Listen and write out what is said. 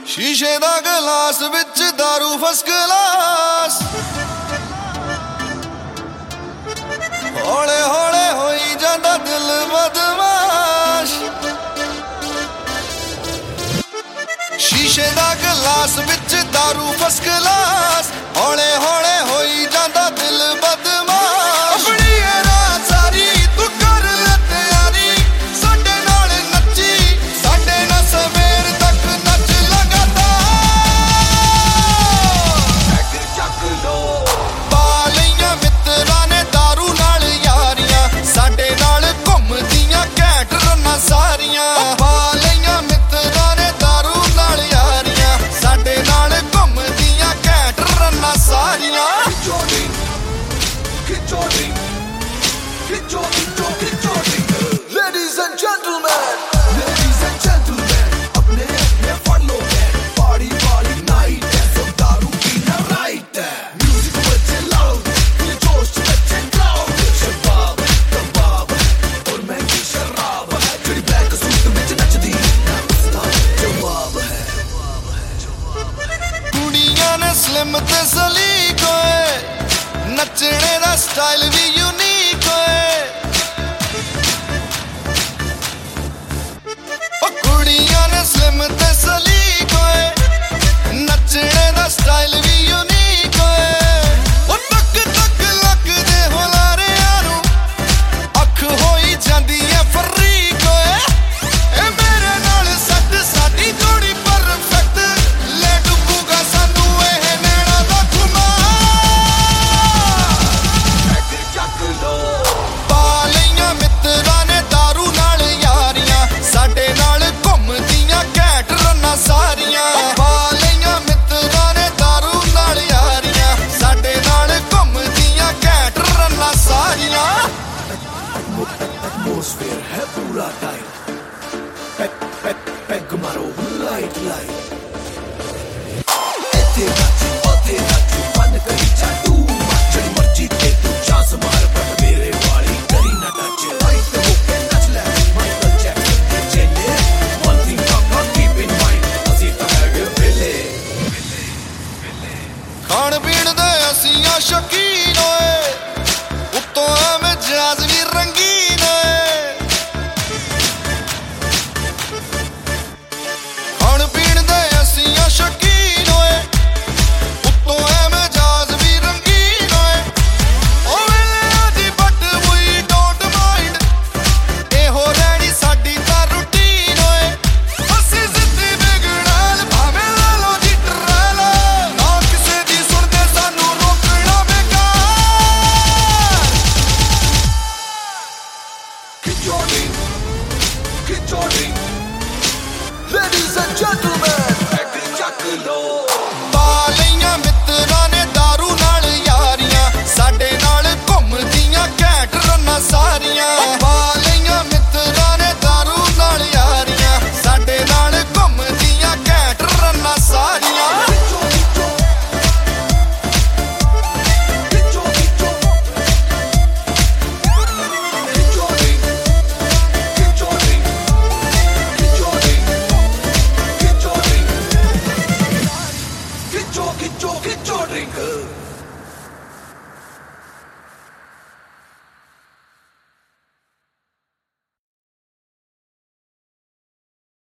शीशे दा गिलास विच दारू फर्स्ट क्लास हौले हौले होई जांदा दिल बदमाश। शीशे दा गिलास विच दारू फर्स्ट क्लास हौले हौले होई जांदा दिल बदमाश। अपनी ये रात सारी तू कर ले तैयारी साडे नाल नच्ची साडे नाल सवेर तक नच सारियां पा लईयां मित्रां ने दारू नाल यारियां साडे नाल घुमदियां घैंट रन्ना सारियां। Ladies and gentlemen, अपने अपने फड़ लो पार्टी वाली नाइट है सब दारू पीना राइट है। म्यूजिक बजे लाउड जोश बजे क्राउड शबाब कबाब और महंगी शराब जड़ी ब्लैक सूट विच नचदी ना उसदा जवाब है। कुड़ियां ने स्लिम ते सलीक होए नचने दा स्टाइल भी यूनिक होए। कुड़ियां ने स्लिम ते सलीक होए नचने दा स्टाइल भी यूनिक होए। तक तक लगदे हुलारियां नूं अख होई जांदी है फरीक होए। ए मेरे नाल सट साडी जोड़ी परफेक्ट ले डुबूगा सानू एह नैना दा खुमार। चक लो पा लईयां मित्रां ने दारू नाल यारियां साडे नाल घुमदियां घैंट रन्ना सारियां पा लईयां मित्रां ने दारू नाल यारियां साडे नाल घुमदियां घैंट रन्ना सारियां। एटमॉस्फेयर है पूरा टाइट पैग मारो लाइट लाइट इत्थे नच ओथे नच फन करी जादू जड़ी मर्जी ते तू चांस मार पर मेरे वाली करी ना टच राइट होके नच ले माइकल जैक्सन के चेले one thing I keep in mind असी तां है वेले खाण पीण दे असीं आ शौकीन होए उत्तों एवें जाज भी रंगीन होए। खाण पीण दे असीं आ शौकीन होए उत्तों एवें जाज भी रंगीन होए। ओ वेले दी बट वी डोंट माइंड एहो रहनी साडी तां रूटीन होए। असीं जिद्दी बिगड़ाल भावें ला लो जी ट्रैल ना किसे दी सुणदे सानू रोकना बेकार। Ladies and gentlemen, चक लो पा लईयां मित्रां ने दारू नाल यारियां साडे नाल घुमदियां घैंट रन्ना सारियां।